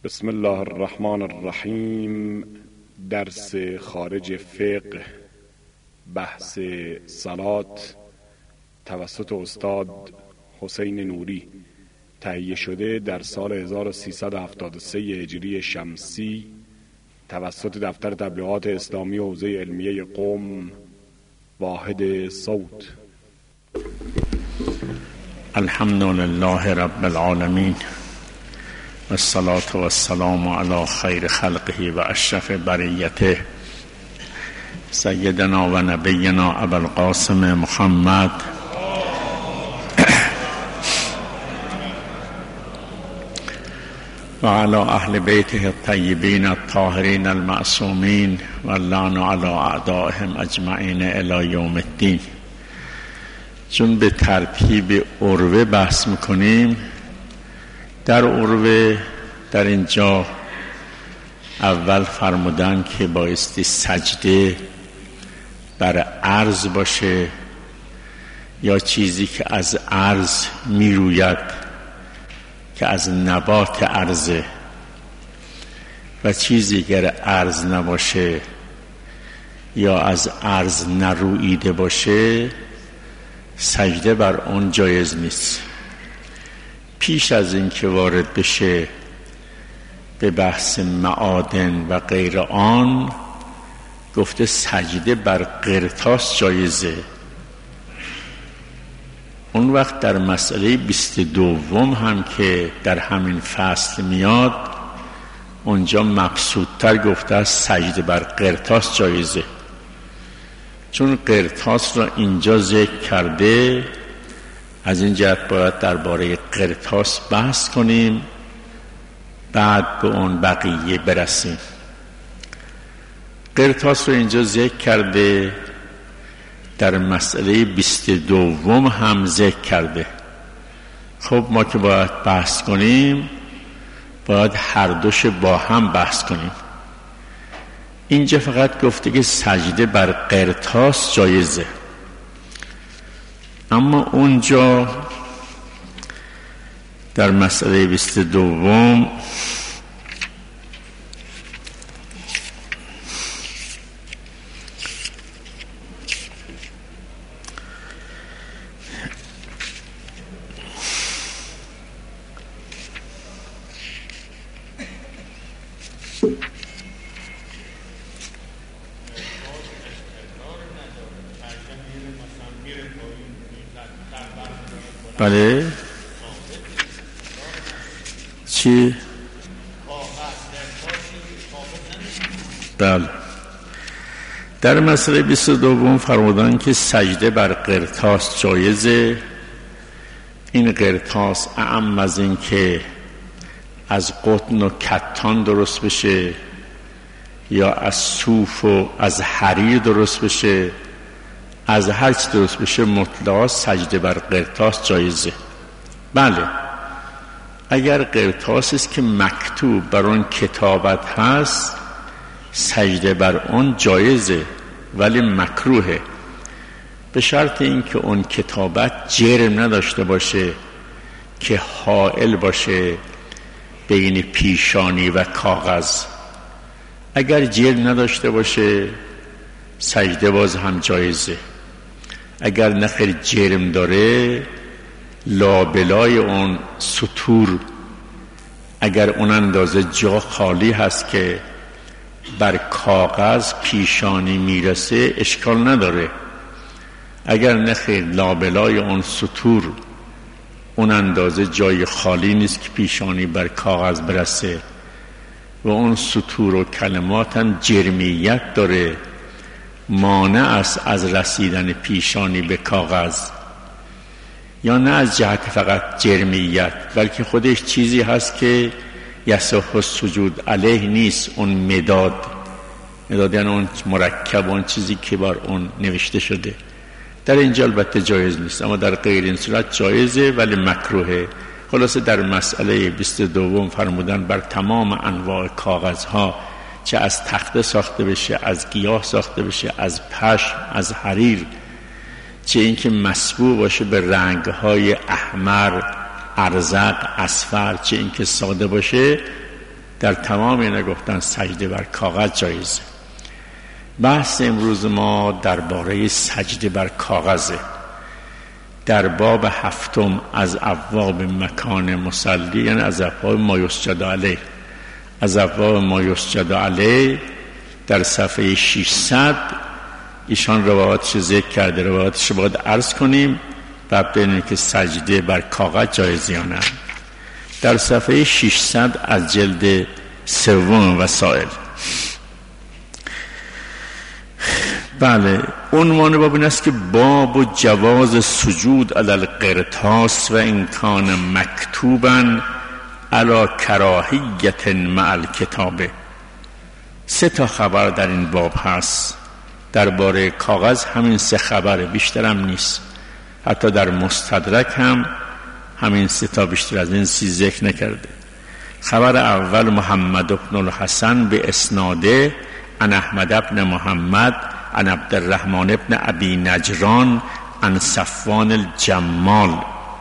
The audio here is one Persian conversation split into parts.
بسم الله الرحمن الرحیم. درس خارج فقه، بحث صلات توسط استاد حسین نوری، تهیه شده در سال 1373 هجری شمسی توسط دفتر تبلیغات اسلامی حوزه علمیه قم، واحد صوت. الحمد لله رب العالمین والصلاة والسلام علی خیر خلقه و اشرف بریته سیدنا و نبینا ابوالقاسم محمد و علی اهل بیته الطیبین الطاهرین المعصومین و اللعن علی اعدائهم اجمعین الی یوم الدین. چون به ترتیب عروه بحث میکنیم، در عروه در اینجا اول فرمودن که بایستی سجده بر عرض باشه یا چیزی که از عرض میروید که از نبات عرضه، و چیزی که عرض نباشه یا از عرض نرویده باشه سجده بر اون جایز نیست. پیش از این که وارد بشه به بحث معادن و غیر آن، گفته سجده بر قرطاس جایزه. اون وقت در مسئله 22 هم که در همین فصل میاد، اونجا مبسوط‌تر گفته است سجده بر قرطاس جایزه، چون قرطاس را اینجا ذکر کرده. از این جهت باید درباره قرطاس بحث کنیم، بعد به اون بقیه برسیم. قرطاس رو اینجا ذکر کرده، در مسئله 22 هم ذکر کرده. خب ما که باید بحث کنیم، باید هر دوش با هم بحث کنیم. اینجا فقط گفته که سجده بر قرطاس جایزه، اما اونجا در مسئله 22 بله چی؟ بله در مسئله 22 فرمودن که سجده بر قرطاس جایزه. این قرطاس اعم از این که از قطن و کتان درست بشه یا از صوف و از حریر درست بشه، از هر چی درست بشه مطلقا سجده بر قرطاس جایزه. بله اگر قرطاس است که مکتوب بر اون کتابت هست، سجده بر اون جایزه، ولی مکروهه، به شرط اینکه اون کتابت جرم نداشته باشه که حائل باشه بین پیشانی و کاغذ. اگر جرم نداشته باشه سجده باز هم جایزه. اگر نخیر جرم داره، لابلای اون سطور اگر اون اندازه جا خالی هست که بر کاغذ پیشانی میرسه، اشکال نداره. اگر نخیر لابلای اون سطور اون اندازه جای خالی نیست که پیشانی بر کاغذ برسه و اون سطور و کلمات هم جرمیت داره، مانع است از رسیدن پیشانی به کاغذ، یا نه از جهت فقط جرمیت، بلکه خودش چیزی هست که یصح السجود علیه نیست. اون مداد یعنی اون مرکب، اون چیزی که بر اون نوشته شده، در اینجا البته جایز نیست، اما در غیر این صورت جایزه ولی مکروهه. خلاصه در مسئله 22 فرمودن بر تمام انواع کاغذها، چه از تخته ساخته بشه، از گیاه ساخته بشه، از پشم، از حریر، چه اینکه مصبوع باشه به رنگ‌های احمر، ارزق، اصفر، چه اینکه ساده باشه، در تمام اینا گفتن سجده بر کاغذ جایزه. بحث امروز ما درباره سجده بر کاغذه. در باب 7 از ابواب مکان مصلی، یعنی از ابواب ما یسجد علیه، از ابواب ما یسجد علیه در صفحه 600 ایشان روایاتش ذکر کرده. روایاتش باید عرض کنیم و ببینیم که سجده بر کاغذ جایز یا نه. در صفحه 600 از جلد 3 وسائل. بله، عنوان باب این است که باب جواز سجود علی القرطاس و این کان مکتوبا علی کراهیت مع الکتابه. 3 خبر در این باب هست درباره کاغذ. همین 3 خبره، بیشتر هم نیست. حتی در مستدرک هم همین 3 بیشتر از این 3 ذکر نکرده. خبر اول محمد بن الحسن به اسناده عن احمد بن محمد عن عبد الرحمن بن ابی نجران عن صفوان الجمال.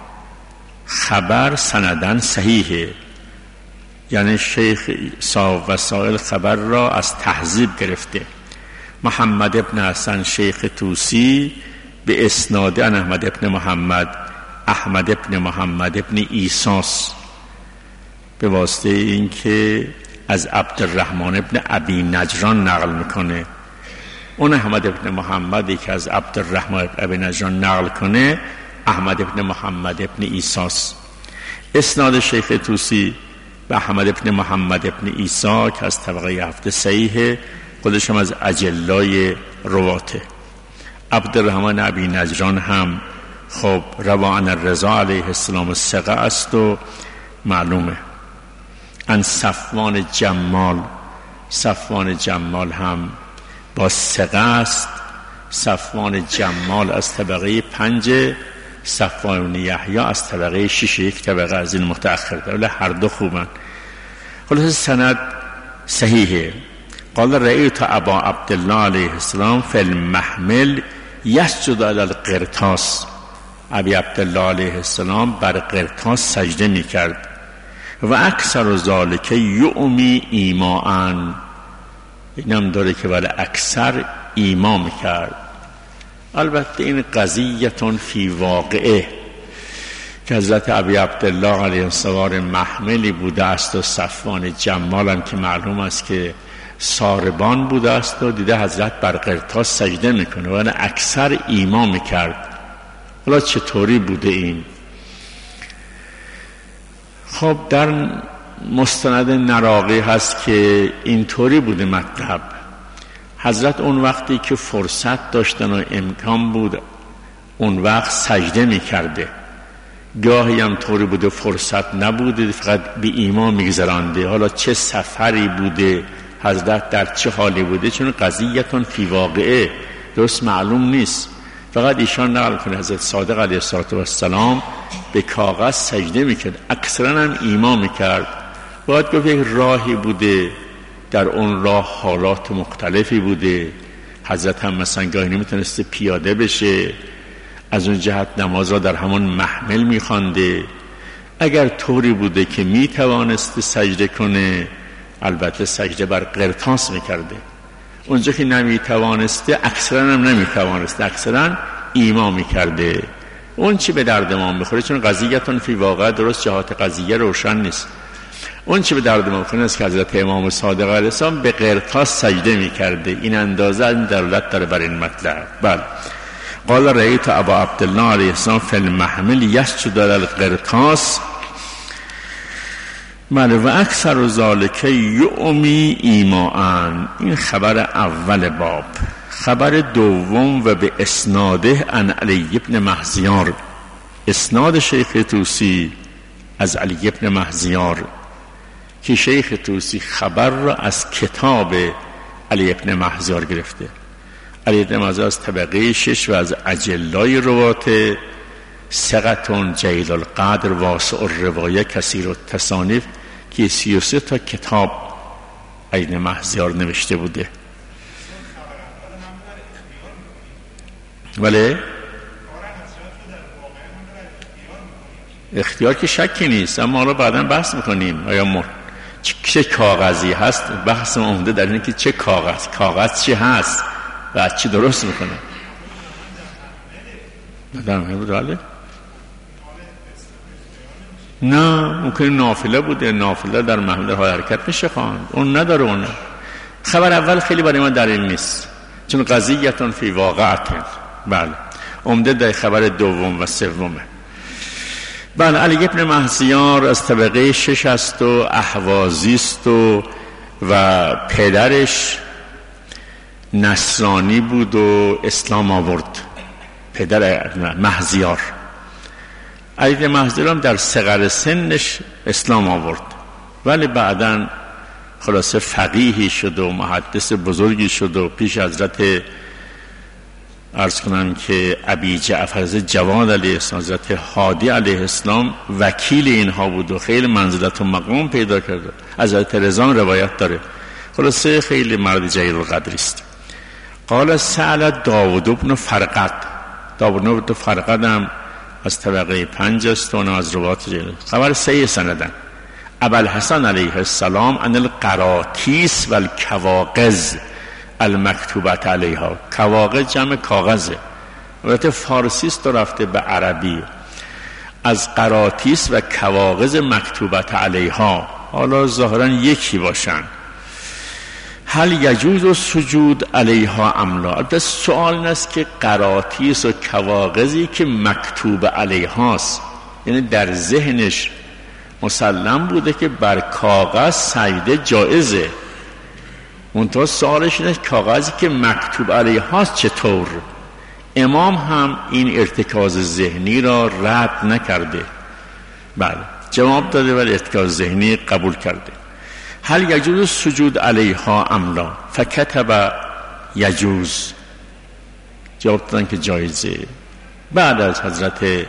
خبر سندن صحیحه، یعنی شیخ صاحب وسائل خبر را از تهذیب گرفته. محمد بن حسن شیخ توسی به اسناد عن احمد بن محمد، احمد بن محمد بن ایساس، به واسطه این که از عبد الرحمن بن ابی نجران نقل میکنه. اون احمد بن محمدی که از عبد الرحمن بن ابی نجران نقل کنه احمد بن محمد بن ایساس. اسناد شیخ توسی به احمد بن محمد بن ایسا که از طبقه 7 صحیحه، خودش هم از اجلای رواته. عبد الرحمن ابی نجران هم خب روان الرضا علیه السلام ثقه است و معلومه. ان صفوان جمال، صفوان جمال هم با ثقه است. صفوان جمال از طبقه 5، صفوان یحیی از طبقه 6، یک طبقه از این متأخر ده، ولی هر دو خوبن. خلاص سند صحیحه. قال رأیت ابا عبدالله علیه السلام فی المحمل یسجد علی القرطاس. ابی عبدالله علیه السلام بر قرطاس سجده می کرد. و اکثر ذالک یعمی ایماءن، اینم داره که ولی اکثر ایما می کرد. البته این قضیتون فی واقعه که حضرت ابی عبدالله علیه السلام محملی بوده است و صفوان جمال هم که معلوم است که ساربان بوده است و دیده حضرت بر قرطاس سجده میکنه و اکثر ایما میکرد. حالا چطوری بوده این؟ خب در مستند نراقی هست که اینطوری بوده مطلب. حضرت اون وقتی که فرصت داشتن و امکان بود اون وقت سجده میکرده. گاهی هم طوری بوده فرصت نبوده، فقط بی ایما میگذرانده. حالا چه سفری بوده، حضرت در چه حالی بوده، چون قضیتون فی واقعه درست معلوم نیست. فقط ایشان نقل کنه حضرت صادق علیه السلام به کاغذ سجده میکرد، اکثرا هم ایما میکرد. باید گفت یک راهی بوده، در اون راه حالات مختلفی بوده. حضرت هم مثلا گاهی نمیتونسته پیاده بشه، از اون جهت نماز را در همون محمل میخوانده. اگر طوری بوده که میتوانسته سجده کنه، البته سجده بر قرطاس میکرده. اونجا که نمیتوانسته، اکثرا هم نمیتوانسته، اکثرا ایما میکرده. اون چی به درد ما میخوره، چون قضیتون فی واقع درست جهات قضیه روشن نیست. اون چی به درد ما میخوره است که حضرت امام صادق علیه السلام به قرطاس سجده میکرده. این اندازه این دلالت داره بر این مطلب. بله. قال رأیت ابا عبدالله علیه السلام فی المحمل یسجد علی القرطاس. بله. و اکثر ذالک یعمی ایماءن. این خبر اول باب. خبر دوم و به اسناده عن علی ابن مهزیار. اسناد شیخ توسی از علی ابن مهزیار که شیخ توسی خبر را از کتاب علی ابن مهزیار گرفته. علی ابن مهزیار از طبقه 6 و از اجلای روات، ثقة جلیل القدر واسع الروایه کثیر التصانیف، که 33 تا کتاب علی ابن مهزیار نوشته بوده. ولی اختیار که شکی نیست، اما حالا بعدا بحث میکنیم آیا چه کاغذی هست. بحث عمده در اینه که چه کاغذ چی هست و از چی درست میکنه. بله نه ممکنه نافله بوده، نافله در محل حرکت میشه خواند، اون نداره. اونه خبر اول خیلی برای ما در این نیست، چون قضیتون فی واقعتن. بله عمده در خبر دوم و سومه. بله علی ابن مهزیار از طبقه 6 است و اهوازی است و پدرش نصرانی بود و اسلام آورد. پدر مهزیار علی ابن مهزیار هم در صغر سنش اسلام آورد، ولی بعداً خلاصه فقیهی شد و محدث بزرگی شد و پیش حضرت عرض کنم که ابی جعفر جواد علیه السلام، حضرت هادی علیه السلام وکیل اینها بود و خیلی منزلت و مقام پیدا کرده. از حضرت رضا روایت داره. خلاصه خیلی مرد جلیل القدری است. قال سأل داود بن فرقد. داود بن فرقد هم از طبقه 5 است و از روایات جلیل. خبر صحیح سندن. ابوالحسن علیه السلام ان القراطیس و الکواغز المکتوبت علیها. کواغز جمع کاغذه، البته فارسی است و رفته به عربی. از قراطیس و کواغز مکتوبت علیها، حالا ظاهرا یکی باشن. هل یجوز السجود علیها ام لا؟ البته سوال این است که قراطیس و کواغزی که مکتوب علیهاست، یعنی در ذهنش مسلم بوده که بر کاغذ سجده جایزه، منتها سوالش اینه کاغذی که مکتوب علیه هاست چطور؟ امام هم این ارتکاز ذهنی را رد نکرده، بله جواب داده ولی ارتکاز ذهنی قبول کرده. هل یجوز سجود علیها ام لا؟ فکتب یجوز، جواب دادن که جایزه. بعد از حضرت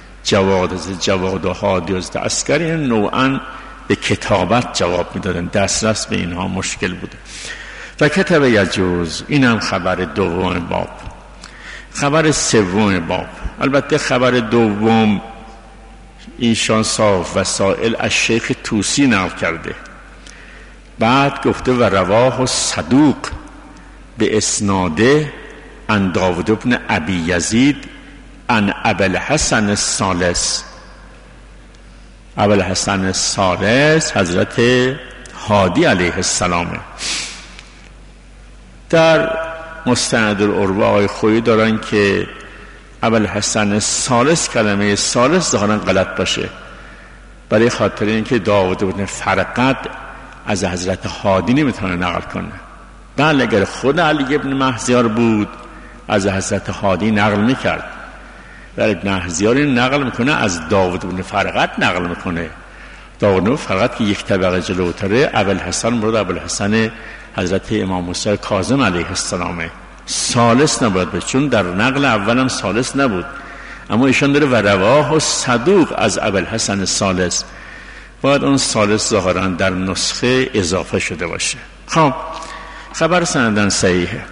جواد و هادی و حضرت عسکری نوعاً به کتابت جواب میدادن، دسترس به اینها مشکل بوده. و کتب یجوز. این هم خبر دوم باب. خبر سوم باب، البته خبر دوم ایشان صاف وسائل از شیخ طوسی نقل کرده. بعد گفته و رواه صدوق به اسناده عن داود بن ابی یزید عن ابوالحسن الثالث. ابوالحسن الثالث حضرت هادی علیه السلام. در مستند العروه آقای خویی دارن که ابوالحسن الثالث، کلمه ثالث ظاهرا غلط باشه، برای خاطر اینکه داود بن فرقد از حضرت هادی نمیتونه نقل کنه. بله اگر خود علی ابن مهزیار بود از حضرت هادی نقل میکرد، ولی ابن مهزیار نقل میکنه از داود بن فرقد نقل میکنه. داود بن فرقد که یک طبقه جلوتره، ابوالحسن مراد ابوالحسن حضرت امام موسی کاظم علیه السلام، ثالث نبود بشه، چون در نقل اولم ثالث نبود، اما ایشان داره و رواه صدوق از ابوالحسن الثالث، باید اون ثالث ظاهرا در نسخه اضافه شده باشه. خب خبر سندن صحیحه.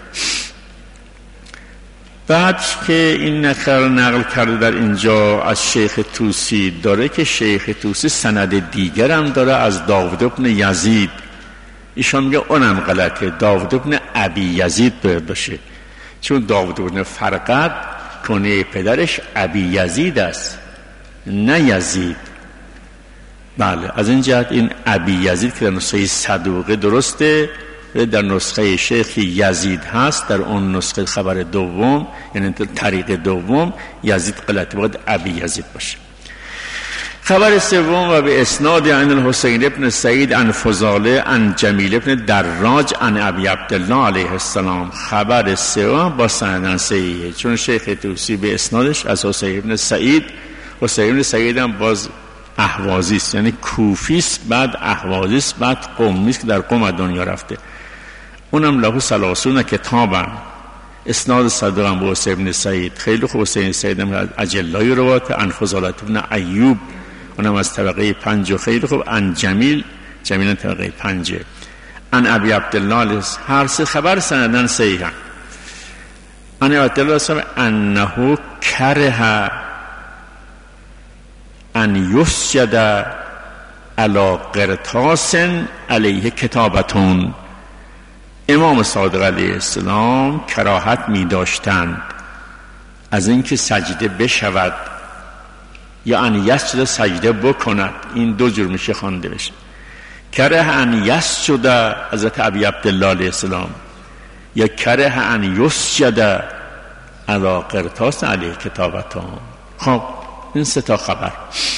بعد که این نقل کرده در اینجا از شیخ طوسی، داره که شیخ طوسی سند دیگر هم داره از داود بن یزید. ایشان میگه اونم غلطه، داود بن ابی یزید باید باشه، چون داود بن فرقد کنه پدرش ابی یزید است نه یزید. بله از این جهت این ابی یزید که در نسخه صدوقه درسته، در نسخه شیخ یزید هست، در اون نسخه خبر دوم یعنی طریق دوم یزید غلطه، باید ابی یزید باشه. خبر سوم و به اسناد عن الحسین ابن سعید عن فضاله عن جمیل ابن دراج عن ابی عبدالله علیه السلام. خبر سوم با سند صحیحه، چون شیخ طوسی به اسنادش از حسین ابن سعید، حسین ابن سعید هم باز اهوازی است، یعنی کوفی است بعد اهوازی است بعد قمی است که در قم دنیا رفته. اونم له 30 کتابن. اسناد صدوق هم به حسین ابن سعید خیلی خوب. حسین سعید هم از اجلای روایت عن فضاله ابن ایوب، اونم از طبقه 5 خیلی خوب. عن جمیل طبقه 5. عن ابی عبدالله، هر سه خبر سندن صحیحن. عن عبدالله اسلام انه کره ان یسجد علی قرطاس علیه کتابتون. امام صادق علیه السلام کراهت می داشتند از اینکه سجده بشود یا ان یسجد سجده بکند. این دو جور میشه خوانده بشه. کره ان یسجد حضرت ابی عبدالله علیه السلام یا کره ان یسجد علی قرطاس علیه کتابتون. خب این سه تا خبر.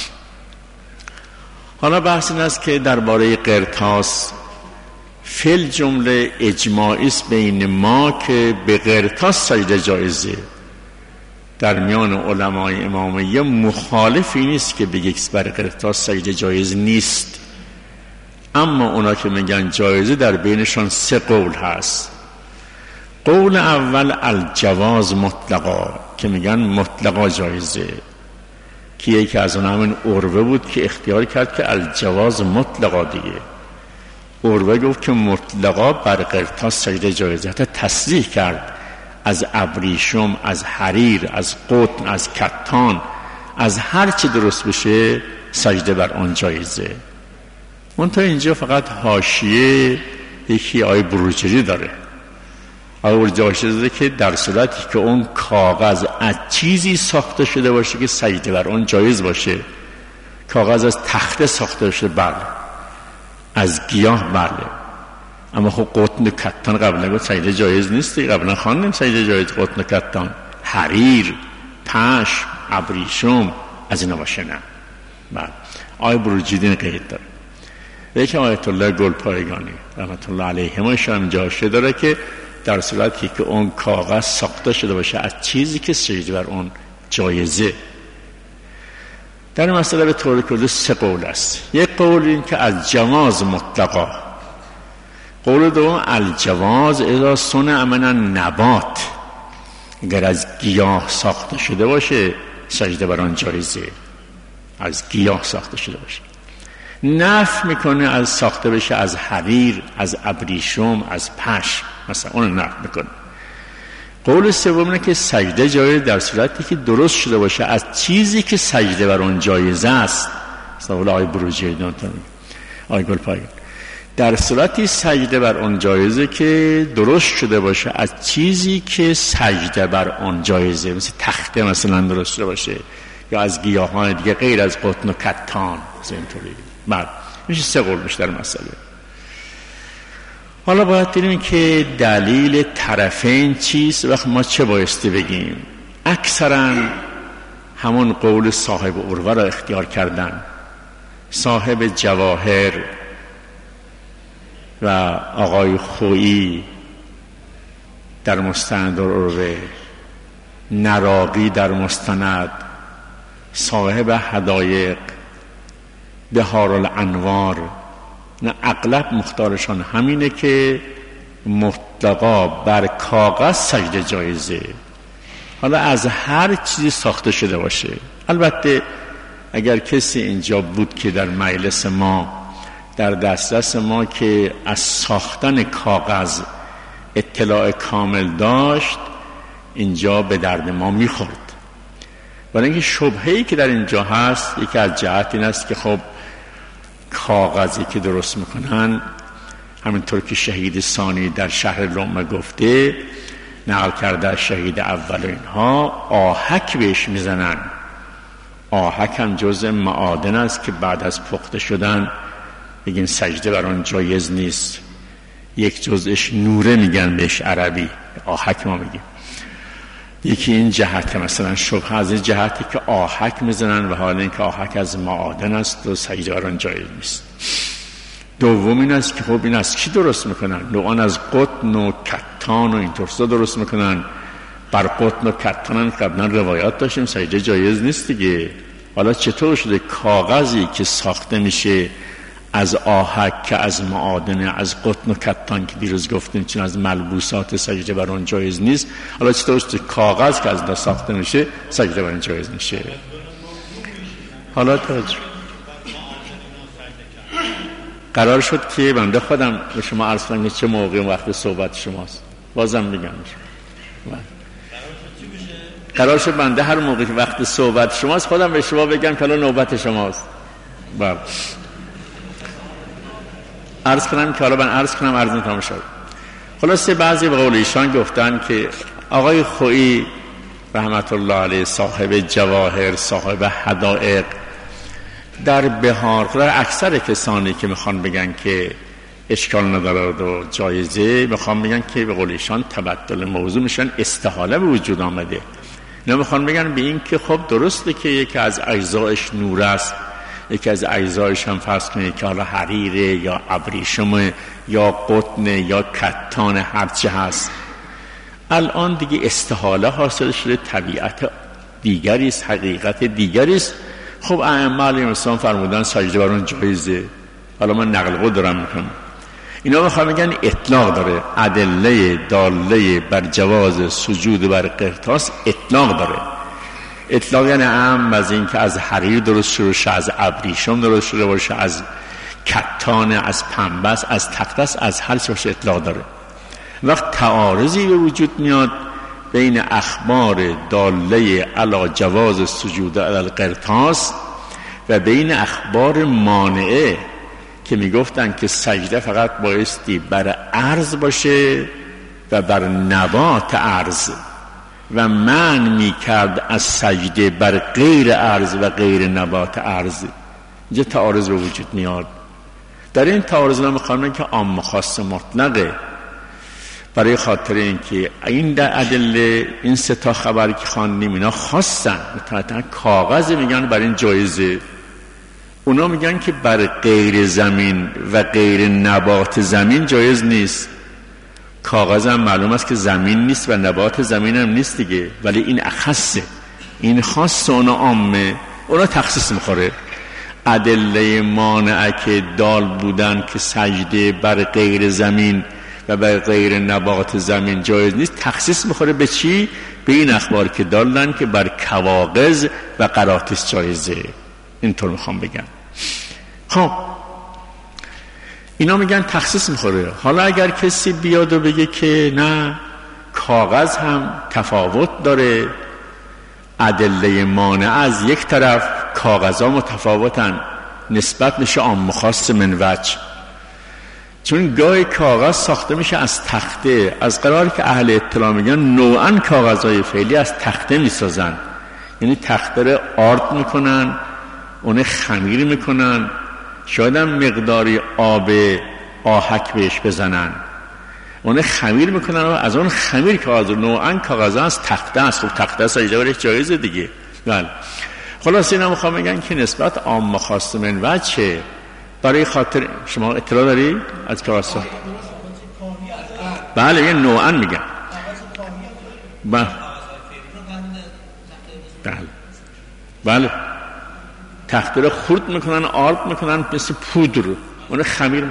حالا بحث این است که درباره قرطاس فل جمله اجماعی است بین ما که به قرطاس سجده جایزه. در میان علمای امامیه مخالفی نیست که بگه بر قرطاس سجده جایز نیست، اما اونا که میگن جایزه در بینشان سه قول هست. قول اول الجواز مطلقا که میگن مطلقا جایزه، که یکی از اون همین عروه بود که اختیار کرد که الجواز مطلقا دیگه. عروه گفت که مطلقا بر قرطاس سجده جایزه، حتی تصریح کرد از ابریشم، از حریر، از قطن، از کتان، از هر چی درست بشه سجده بر آن جایزه. منتها اینجا فقط حاشیه یکی آیه بروجری داره. آیه بروجری داره که در صورتی که اون کاغذ از چیزی ساخته شده باشه که سجده بر آن جایز باشه. کاغذ از تخته ساخته باشه بله، از گیاه بله، اما خب قطن و کتان قبلا گفت سجده جایز نیستی، قبلا خواندیم سجده جایز قطن و کتان، حریر، پشم، ابریشم، از اینا باشه نه. بله آیه بروجیدین قید داره. یکی آیت الله گلپایگانی رحمت الله علیه ما شام جاشه داره که در صورتی که اون کاغذ ساخته شده باشه از چیزی که سجده بر اون جایزه. در این مسئله به طور کلی سه قول است. یک قول این که از جواز مطلقا، قول دوم الجواز اذا صنع من النبات، اگر از گیاه ساخته شده باشه سجده بر آن جایزه، از گیاه ساخته شده باشه. نفی میکنه از ساخته بشه از حریر، از ابریشم، از پشم مثلا، اون نفی میکنه. قول سوم اینه که سجده جایز در صورتی که درست شده باشه از چیزی که سجده بر اون جایزه است. مثلا آیه بروجردان آیه گلپایگان در صورتی سجده بر اون جایزه که درست شده باشه از چیزی که سجده بر اون جایزه، مثل تخته مثلا درست شده باشه یا از گیاهان دیگه غیر از قطن و کتان مثلا اینطوری. بعد میشه سه قول میشه در مسئله. حالا باید ببینیم که دلیل طرفین چیست، وقت ما چه بایستی بگیم. اکثرا همون قول صاحب عروه را اختیار کردن، صاحب جواهر و آقای خویی در مستند عروه، نراقی در مستند، صاحب حدایق، بهار الانوار، نه اغلب مختارشان همینه که مطلقا بر کاغذ سجده جایزه، حالا از هر چیزی ساخته شده باشه. البته اگر کسی اینجا بود که در مجلس ما در دسترس ما که از ساختن کاغذ اطلاع کامل داشت، اینجا به درد ما میخورد. برای اینکه شبهه‌ای که در اینجا هست یکی از جهت این است که خب کاغذی که درست میکنن، همینطور که شهید ثانی در شهر لومه گفته، نقل کرده از شهید اول اینها، آهک بهش میزنن. آهک هم جزء معادن است که بعد از پخته شدن بگین سجده بر آن جایز نیست. یک جزءش نوره میگن بهش عربی، آهک ما میگیم. یکی این جهت مثلا شبه از این جهتی که آهک میزنن و حالا اینکه آهک از معادن است و سجده بر آن جایز نیست. دوم این است که خب این از چی درست میکنن؟ نوعان از قطن و کتان و اینطور درست میکنن. بر قطن و کتان قبلا روایات داشتیم سجده جایز نیست دیگه. حالا چطور شده کاغذی که ساخته میشه از آهک که از معادن، از قطن و کتان که دیروز گفتیم چون از ملبوسات سجده بر اون جایز نیست، حالا چطور شده کاغذ که از ساخته میشه سجده بر اون جایز میشه؟ حالا توجه قرار شد که بنده خودم به شما عرض کنم چه موقع وقت صحبت شماست. بازم میگم قرار شد بنده هر موقع که وقت صحبت شماست خودم به شما بگم که الان نوبت شماست. عرض کنم که حالا من عرض کنم عرض نتام شد. خلاصه بعضی به قول ایشان گفتن که آقای خویی رحمت الله علیه صاحب جواهر، صاحب حدائق، در بهار، در اکثر کسانی که میخوان بگن که اشکال ندارد و جایزه، میخوان بگن که به قول ایشان تبدل موضوع میشن استحاله به وجود آمده. اینا میخوان بگن به این که خب درسته که یکی از اجزایش نور است، یکی از اجزایش هم فرض کنید که حالا حریره یا ابریشم یا قطن یا کتان هرچه هست. الان دیگه استحاله حاصل شده، طبیعت دیگری است، حقیقت دیگری است. خب ائمه علیهم السلام فرمودن سجده بر اون جایزه. حالا من نقل قول دارم میکنم. اینا میخوام بگن اطلاق داره، ادله داله بر جواز سجود بر قرطاس اطلاق داره. اطلاق یعنی عام از این که از حریر درست شده باشه، از ابریشم درست شده باشه، از کتان، از پنبه، از تخته، از هر چیز باشه اطلاق داره. وقت تعارضی به وجود میاد بین اخبار داله علی جواز سجود علی القرطاس و بین اخبار مانعه که میگفتن که سجده فقط بایستی بر عرض باشه و بر نبات عرض و منع میکرد از سجده بر غیر عرض و غیر نبات عرض. اینجا تعارض به وجود میاد. در این تعارض ما میخوام که عام خاص مطلقه، برای خاطر اینکه این در ادله این سه تا خبری که خواندیم اینا خاصن، مثلا کاغذ میگن بر این جایزه، اونا میگن که بر غیر زمین و غیر نبات زمین جایز نیست. کاغذ هم معلوم است که زمین نیست و نبات زمین هم نیست دیگه، ولی این اخصه، این خاص اونا عامه، اونا تخصیص میخوره. ادله مانعه که دال بودن که سجده بر غیر زمین و بر غیر نبات زمین جایز نیست، تخصیص میخوره به چی؟ به این اخبار که دالن که بر کواغذ و قراطیس جایزه. اینطور میخوام بگم. خب اینا میگن تخصیص میخوره. حالا اگر کسی بیاد و بگه که نه کاغذ هم تفاوت داره، ادله مانع از یک طرف، کاغذ ها متفاوتن، نسبت میشه عام خاص من وجه. چون گاهی کاغذ ساخته میشه از تخته، از قراری که اهل اطلاع میگن نوعا کاغذهای فعلی از تخته میسازن، یعنی تخته رو آرد میکنن، اون خمیر میکنن، شاید هم مقداری آب آهک بهش بزنن، اون خمیر میکنن و از اون خمیر کاغذ، نوعا کاغذ از تخته است. خب تخته سجده برش جایزه دیگه. بله خلاص اینا میخوام بگن که نسبت عام خاص من وجه، برای خاطر شما اطلاع داری از کاغذ؟ بله یه نوعا میگن. بله بله تخته رو خرد میکنن، آرد میکنن مثل پودر، اون خمیر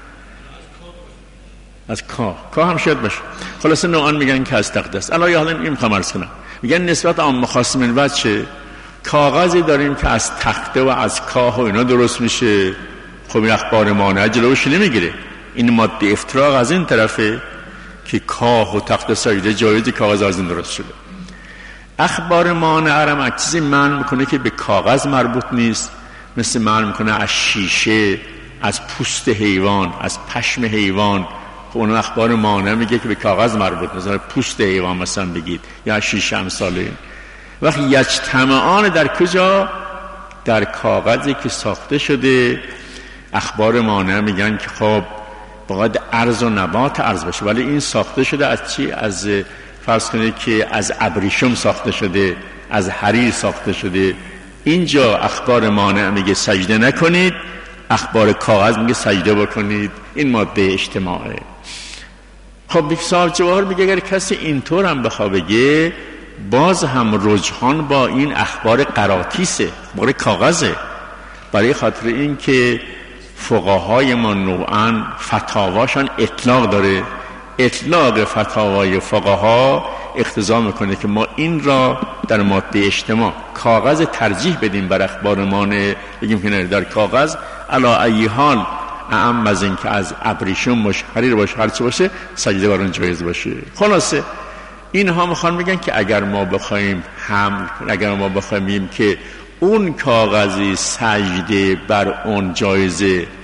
از کاه هم شاید باشه. خلاصه نوعا میگن که از تخته است. الان حالا این میخوام عرض کنم، میگن نسبت عام خاص من وجه، کاغذی داریم که از تخته و از کاه و اینا درست میشه. خب این اخبار مانع جلوش نمیگیره. این ماده افتراق از این طرفه که کاه و تخته سجده جایز، کاغذ از این درست شده. اخبار مانع هم چیزی منع میکنه که به کاغذ مربوط نیست، مثل منع میکنه از شیشه، از پوست حیوان، از پشم حیوان. خب اون اخبار مانع میگه که به کاغذ مربوط، مثلا پوست حیوان مثلا بگید یا از شیشه امثال این. وقتی یجتمعان در کجا؟ در کاغذی که ساخته شده. اخبار مانع میگن که خب باید عرض و نبات عرض باشه، ولی این ساخته شده از چی؟ از فرض کنید که از ابریشم ساخته شده، از حریر ساخته شده. اینجا اخبار مانع میگه سجده نکنید، اخبار کاغذ میگه سجده بکنید. این ماده اجتماعه. خب صاحب جواهر میگه اگر کسی اینطور هم بخواه بگه، باز هم رجحان با این اخبار قراطیسه، برای کاغذه، برای خاطر این که فقهای ما نوعا فتاواشان اطلاق داره. اطلاق فتاوای فقها اقتضا میکنه که ما این را در ماده اجتماع کاغذ ترجیح بدیم بر اخبار مانع، بگیم که در کاغذ علا ای حال اعم از این که از ابریشم باشه، حریر باشه، هرچی باشه سجده بر اون جایز باشه. خلاصه اینها میخوان بگن که اگر ما بخوایم اگر ما بخوایم که اون کاغذی سجده بر اون جایزه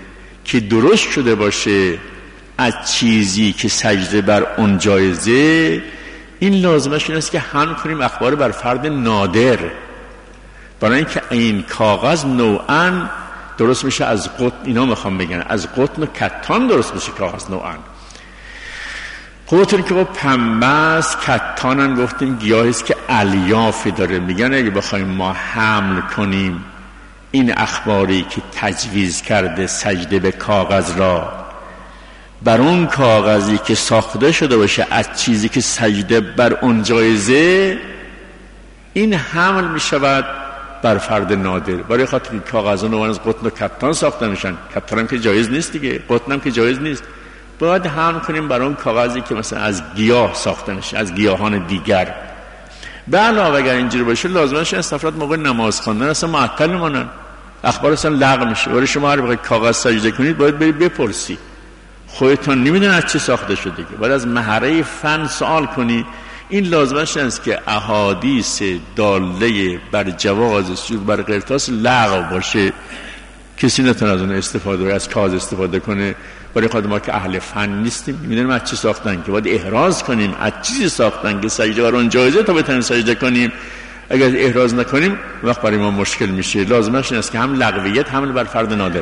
که درست شده باشه از چیزی که سجده بر اون جایزه، این لازمش این است که هم کنیم اخبار بر فرد نادر، برای اینکه این کاغذ نوعاً درست میشه از قطن، اینا میخوام بگن از قطن و کتان درست میشه کاغذ نوعاً. قطن که با پنبه است، کتان هم گفتیم گیاهی است که الیافی داره. میگن اگه بخوایم ما حمل کنیم این اخباری که تجویز کرده سجده به کاغذ را بر اون کاغذی که ساخته شده باشه از چیزی که سجده بر اون جایزه، این حمل می شود بر فرد نادر. برای خاطر این کاغذ نوعاً از قطن و کتان ساخته میشن، کتان هم که جایز نیست دیگه، قطن هم که جایز نیست، باید حمل کنیم بر اون کاغذی که مثلا از گیاه ساخته میشه، از گیاهان دیگر. به علاوه اگر اینجوری باشه لازمش است افراد موقع نماز خواندن اصلا معطل نمونن، اخبار اصلا لغو میشه. برای شما هر وقت کاغذ سجده کنید باید بری بپرسی، خودتون نمیدونید از چی ساخته شده که باید از مهره فن سوال کنی. این لازمش است که احادیث داله بر جواز سجود بر قرطاس لغو باشه، کسی نتونه از اون استفاده از کاغذ استفاده کنه. برای خود ما که اهل فن نیستیم، میدونیم از چی ساختن که باید احراز کنیم از چیزی ساختن که سجده بر اون جایزه تا بتونیم سجده کنیم. اگر احراز نکنیم وقت برای ما مشکل میشه. لازمش این است که هم لغویت حمل بر فرد نادر.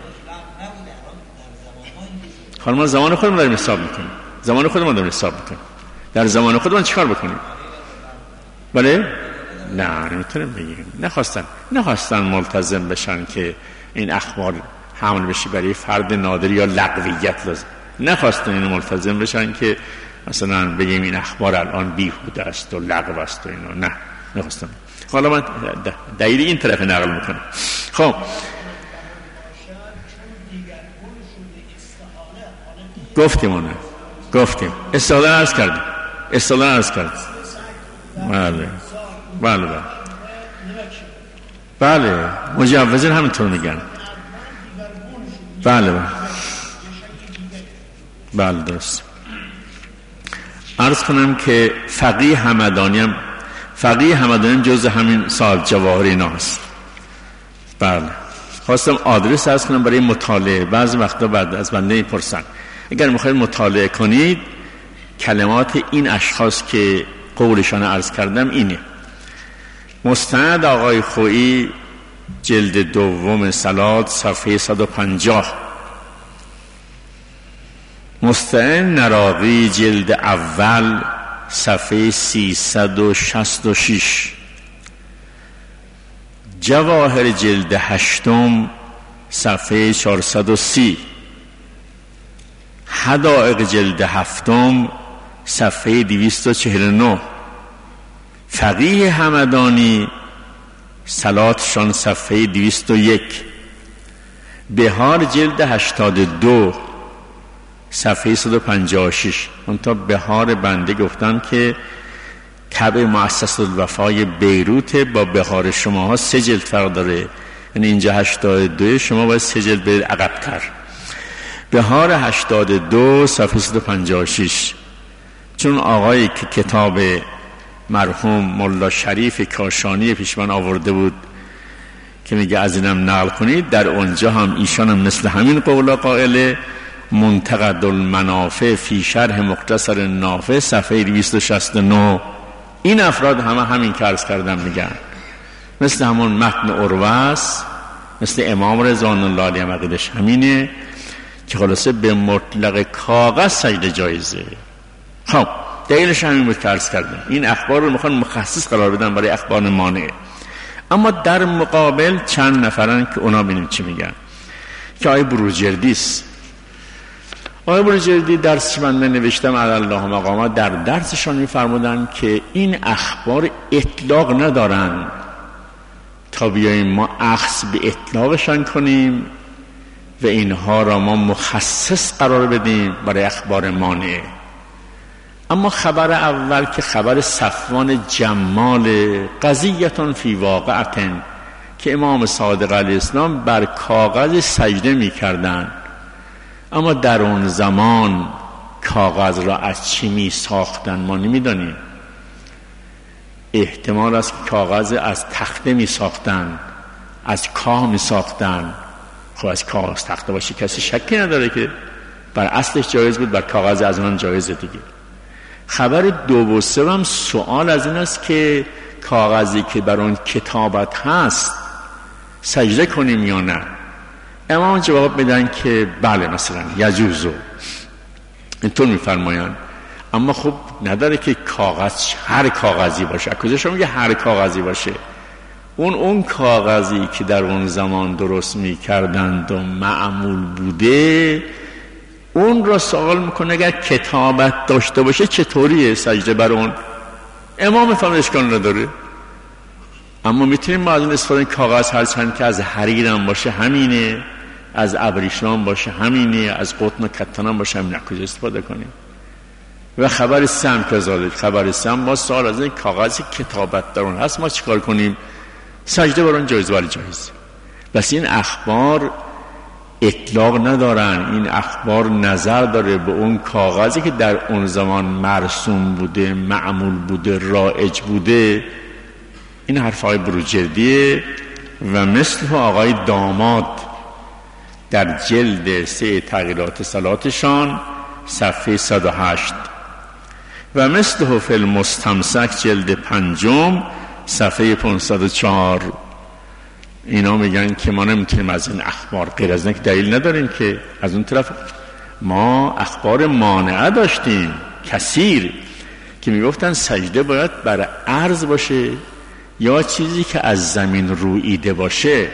حالا ما زمان خودمون داریم حساب میکنیم، زمان خودمون داریم حساب میکنیم، در زمان خودمون چیکار بکنیم؟ بله؟ نه نمیتونیم بگیم. نخواستن ملتزم بشن که این اخبار حمل بشه برای فرد نادر یا لغویت. لازم نخواستن این ملتزم بشن که مثلا بگیم این اخبار الان بیهوده است و لغو است و اینا. نه نخواستن. حالا من دلیل این طرف نقل میکنم. خب گفتیم استحاله عرض کردیم. بله مجوزین همینطور میگن. بله درست. عرض کنم که فقیه همدانی جز همین صاحب جواهر اینا هست. بله خواستم آدرس عرض کنم برای مطالعه. بعضی وقتا بعد از بنده میپرسن اگر میخواید مطالعه کنید کلمات این اشخاص که قولشان عرض کردم اینه: مستند آقای خویی جلد دوم صلات صفحه 150، مستند نراقی جلد اول صفحه 366، جواهر جلد هشتم صفحه 430، حدائق جلد هفتم صفحه 249، فقیه همدانی صلاتشان صفحه 201، بهار جلد 82 صفحه 156. منتها بهار بنده گفتم که طبع مؤسسه الوفای بیروت با بهار شماها 3 جلد فرق داره، یعنی اینجا 82 شما باید 3 جلد برید عقب‌تر. بهار 82 صفحه 156. چون آقایی که کتاب مرحوم ملا شریف کاشانی پیش من آورده بود که میگه از اینم نقل کنید، در اونجا هم ایشان هم مثل همین قول قائله منتقد المنافع فی شرح مختصر نافع صفحه 269. این افراد همین که عرض کردم میگن، مثل همون متن عروس، مثل امام رضوان الله علیه عقیدش همینه که خلاصه به مطلق کاغذ سجده جایزه. خب دلیلش همین بود که عرض کردم. این اخبار رو میخوان مخصص قرار بدن برای اخبار مانع. اما در مقابل چند نفرن که اونا ببینیم چی میگن. که آقای بروجردیست، آقای بروجردی درسش من نوشتم علی الله مقامه، در درسشان میفرمودن که این اخبار اطلاق ندارن تا بیاییم ما اخذ به اطلاقشان کنیم و اینها را ما مخصص قرار بدیم برای اخبار مانع. اما خبر اول که خبر صفوان جمال قضیتون فی واقعتن که امام صادق علیه السلام بر کاغذ سجده می کردن، اما در اون زمان کاغذ را از چی می ساختن ما نمی دانیم. احتمال است کاغذ از تخته می ساختن، از کاه می ساختن، خب از کاغذ تخته باشه کسی شکی نداره که بر اصلش جایز بود، بر کاغذ از اونم جایزه دیگه. خبر 2 و 3 هم سوال از این است که کاغذی که بر اون کتابت هست سجده کنیم یا نه. امام جواب میدن که بله، مثلا یجوزو، اینطور میفرمایند. اما خب نداره که کاغذ هر کاغذی باشه. کجا شما میگه هر کاغذی باشه؟ اون کاغذی که در اون زمان درست میکردند و معمول بوده، اون را سوال میکنه اگر کتابت داشته باشه چطوریه سجده بر اون؟ امام فرمان اشکال نداره. اما میتونیم ما از این استفاده کاغذ هرچند که از حریرم باشه همینه، از ابریشم باشه همینه، از قطن و کتان باشه همینه، کجا استفاده کنیم؟ و خبر 3 هم که زاده، خبر 3 هم ما سوال از این کاغذی کتابت در اون هست ما چیکار کنیم؟ سجده بر اون جایز ولی جایز. بس این اخبار اطلاق ندارن، این اخبار نظر داره به اون کاغذی که در اون زمان مرسوم بوده، معمول بوده، رایج بوده. این حرفای بروجردیه و مثل آقای داماد در جلد 3 تغییرات صلاتشان صفحه 108 و مثل فی المستمسک جلد 5 صفحه 504 اینا میگن که ما نمیتونیم از این اخبار غیر از اینکه دلیل نداریم که از اون طرف ما اخبار مانعه داشتیم کثیر که میگفتن سجده باید بر عرض باشه یا چیزی که از زمین روییده باشه.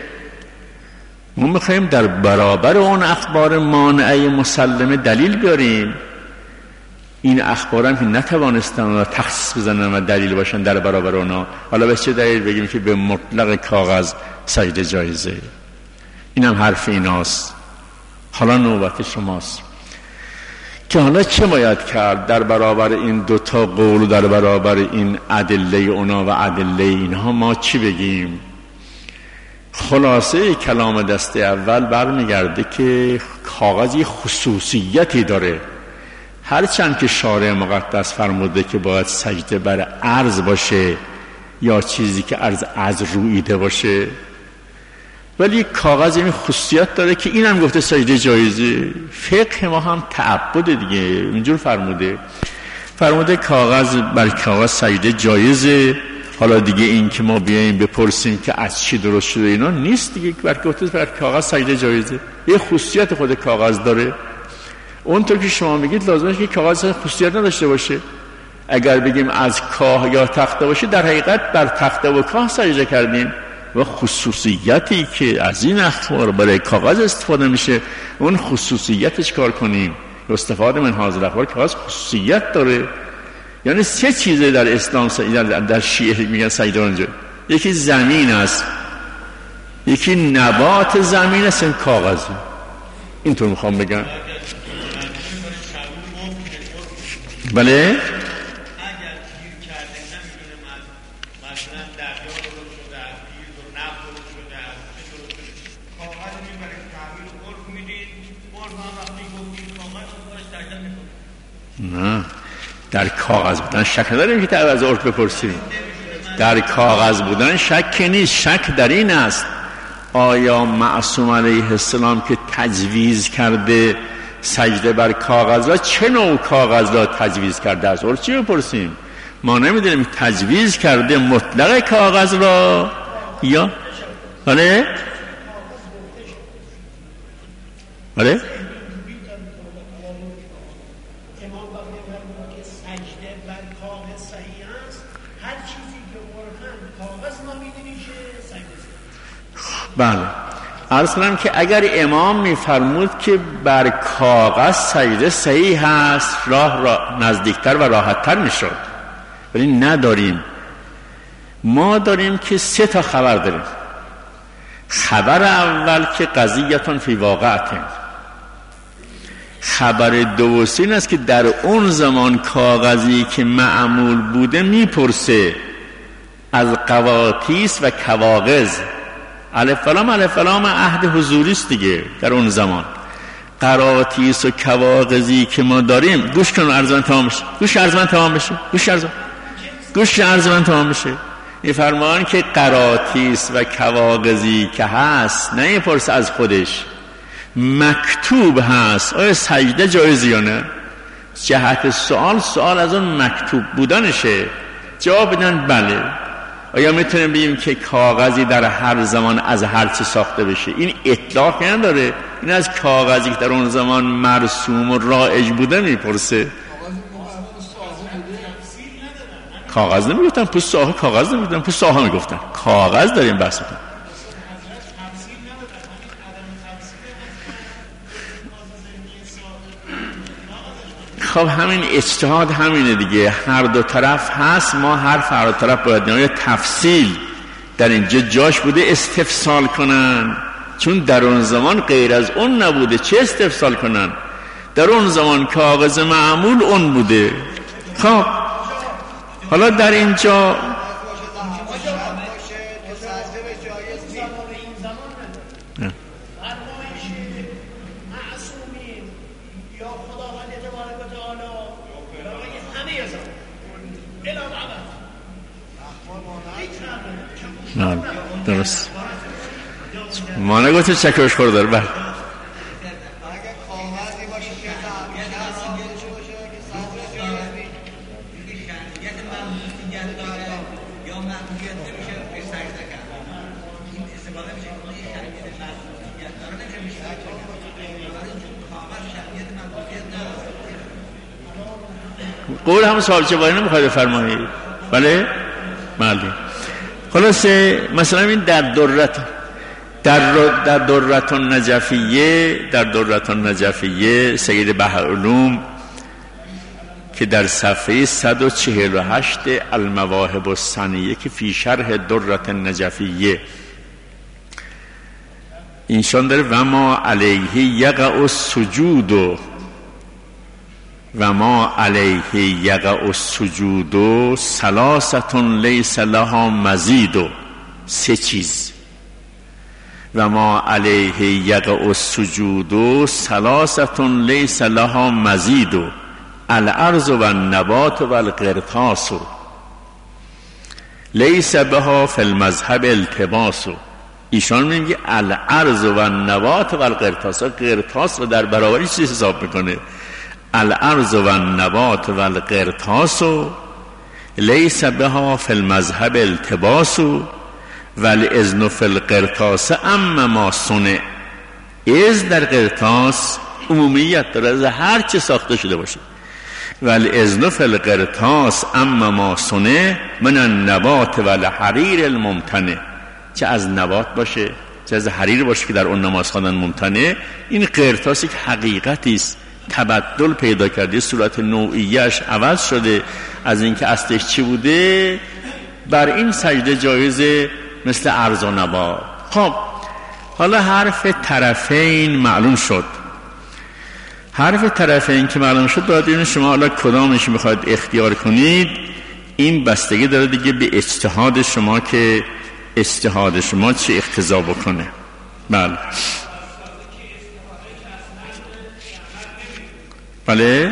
ما میخوایم در برابر اون اخبار مانعه مسلمه دلیل بیاریم. این اخبار هم که نتوانستن و تخصیص بزنن و دلیل باشن در برابر اونا، حالا به چه دلیل بگیم که به مطلق کاغذ سجده جایزه؟ این هم حرف ایناست. حالا نوبت شماست که حالا چه باید کرد در برابر این 2 قول و در برابر این ادله اونا و ادله اینها ما چی بگیم؟ خلاصه کلام دسته اول برمیگرده که کاغذی خصوصیتی داره، هرچند که شارع مقدس فرموده که باید سجده بر عرض باشه یا چیزی که از روییده باشه، ولی کاغذ این خصوصیت داره که این هم گفته سجده جایزه. فقه ما هم تعبد دیگه اینجور فرموده کاغذ بر کاغذ سجده جایزه. حالا دیگه این که ما بیاییم بپرسیم که از چی درست شده اینا نیست دیگه، بر کاغذ سجده جایزه. یه خصوصیت خود کاغذ داره. اونطور که شما میگید لازمه که کاغذ خصوصیت نداشته باشه. اگر بگیم از کاه یا تخته باشه، در حقیقت بر تخته و کاه سجده کردیم و خصوصیتی که از این اخبار برای کاغذ استفاده میشه اون خصوصیتش کار کنیم. استفاده من حاضر اخبار کاغذ خصوصیت داره. یعنی 3 چیزه در اسلام در شیعه میگن سجده اونجا. یکی زمین است، یکی نبات زمین است، این کاغذه. اینطور میخوام بگم. بله نه، در کاغذ بودن شک نداریم که از عرف بپرسیم. در کاغذ بودن شک نیست. شک در این است آیا معصوم علیه السلام که تجویز کرده سجده بر کاغذ را چه نوع کاغذ را تجویز کرده؟ از عرف چی بپرسیم؟ ما نمیدونیم تجویز کرده مطلق کاغذ را یا بله بله بله. عرض کنم که اگر امام میفرمود که بر کاغذ سجده صحیح هست، راه نزدیکتر و راحتتر میشد، ولی نداریم. ما داریم که 3 تا خبر داریم. خبر اول که قضیتون فی واقعتن. خبر 2 و 3 این است که در اون زمان کاغذی که معمول بوده میپرسه از قواطیس و کواغذ. الف لام عهد حضوری است دیگه. در اون زمان قراطیس و کواغذی که ما داریم، گوش کن عرض من تمام بشه. گوش عرض من تمام بشه. این فرمان که قراطیس و کواغذی که هست نمیپرسه از خودش، مکتوب هست، آیا سجده جایز یا نه؟ جهت سوال از اون مکتوب بودنشه. جواب بدن بله. آیا میتونیم بگیم که کاغذی در هر زمان از هر چی ساخته بشه؟ این اطلاق نداره، این از کاغذی که در اون زمان مرسوم و رایج بوده میپرسه. کاغذ نمیگفتن پوست آها، کاغذ نمیگفتن پوست آها، میگفتن کاغذ داریم بحث میکنم. خب همین اجتهاد همینه دیگه، هر دو طرف هست. ما هر دو طرف باید نهایت تفصیل در اینجا جاش بوده استفسال کنن، چون در اون زمان غیر از اون نبوده. چه استفسال کنن؟ در اون زمان کاغذ معمول اون بوده. خب حالا در اینجا درست ما نگوته چکش خور داره. بله قول هم سوال جوابی نمیخواید بفرمایید. بله بله. خلاصه مثلا این در درة النجفیه سید بحرالعلوم که در صفحه 148 المواهب الثانیه که فی شرح درة النجفیه اینشان داره و ما علیه یقع السجود ثلاثة لیس لها مزید. سه چیز. و ما علیه یقع السجود ثلاثة لیس لها مزید، الارض و النبات و القرطاس، لیس بها فی المذهب التباس. ایشان میگه الارض و النبات و القرطاس. قرطاس رو در برابر چی حساب میکنه؟ الارض و النبات و القرطاس لیس بها فی المذهب التباس، والاذن فی القرطاس اما ما صنع. اذن در قرطاس عمومیت داره، از هر چه ساخته شده باشه. والاذن فی القرطاس اما ما صنع من النبات و الحریر الممتنع. چه از نبات باشه چه از حریر باشه که در اون نماز خواندن ممتنع. این قرطاس یک حقیقتی است، تبدل پیدا کرده، صورت نوعیش عوض شده از اینکه اصلش چی بوده. بر این سجده جایزه مثل ارض و نبات. خب حالا حرف طرفین معلوم شد. حرف طرفین که معلوم شد باید ببینید شما حالا کدامش میخواید اختیار کنید. این بستگی داره دیگه به اجتهاد شما که اجتهاد شما چه اقتضا بکنه. بله بله.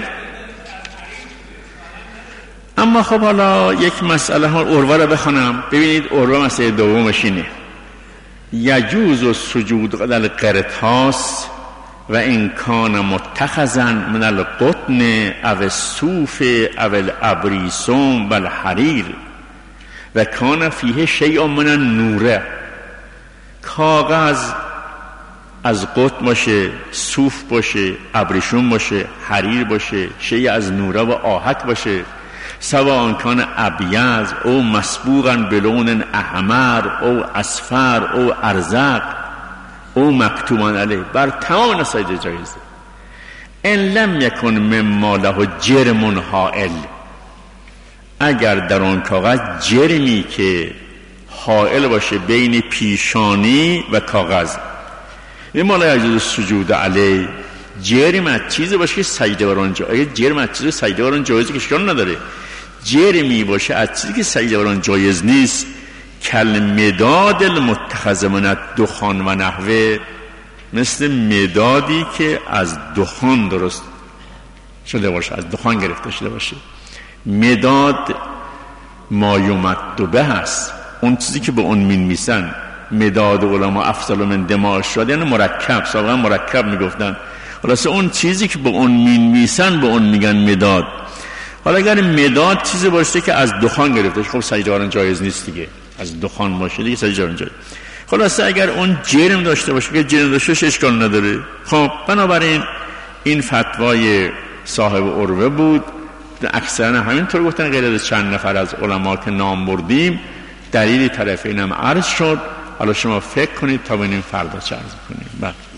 اما خب حالا یک مسئله ها عروه رو بخونم ببینید. عروه مسئله دومش اینه: یجوز السجود علی القرطاس و ان کان متخذا من القطن او الصوف او الابریسم و الحریر و کان فیه شیء من النور. کاغذ از قطن باشه، صوف باشه، ابریشم باشه، حریر باشه، شیء از نوره و آهک باشه، سواء کان ابیض او مسبوغا بلون احمر او اصفر او ارزق او مکتوبا علیه، بر تمام نساید جایزه. ان لم یکن مما له جرم حائل، اگر در آن کاغذ جرمی که حائل باشه بین پیشانی و کاغذ، ما لا یجوز السجود علیه، جرم از چیزی باشه که سجده بر آن جایز. جرم از چیزی سجده بر آن جایزی که اشکال نداره. جرمی باشه از چیزی که سجده بر آن جایز نیست، کالمداد المتخذ من الدخان و نحوه، مثل مدادی که از دخان درست شده باشه، از دخان گرفته شده باشه. مداد ما یمد به هست، اون چیزی که به اون مینویسن مداد علما افضل من دماء الشهداء، یعنی مرکب، سابقا مرکب میگفتن. خلاصه اون چیزی که به اون مینویسن به اون میگن مداد. حالا اگر مداد چیزی باشه که از دخان گرفته، خب سجده‌آران جایز نیست دیگه، از دخان باشه دیگه سجده‌آران جایز. خلاصه اگر اون جرم داشته باشه که جرم داشته اشکال نداره. خب بنابراین این فتوای صاحب عروه بود. اکثرا همینطور گفتن غیر از چند نفر از علما که نام بردیم. دلیلی طرفین هم عرض شد. حالا شما فکر کنید تا ببینیم فردا چه عرض کنیم.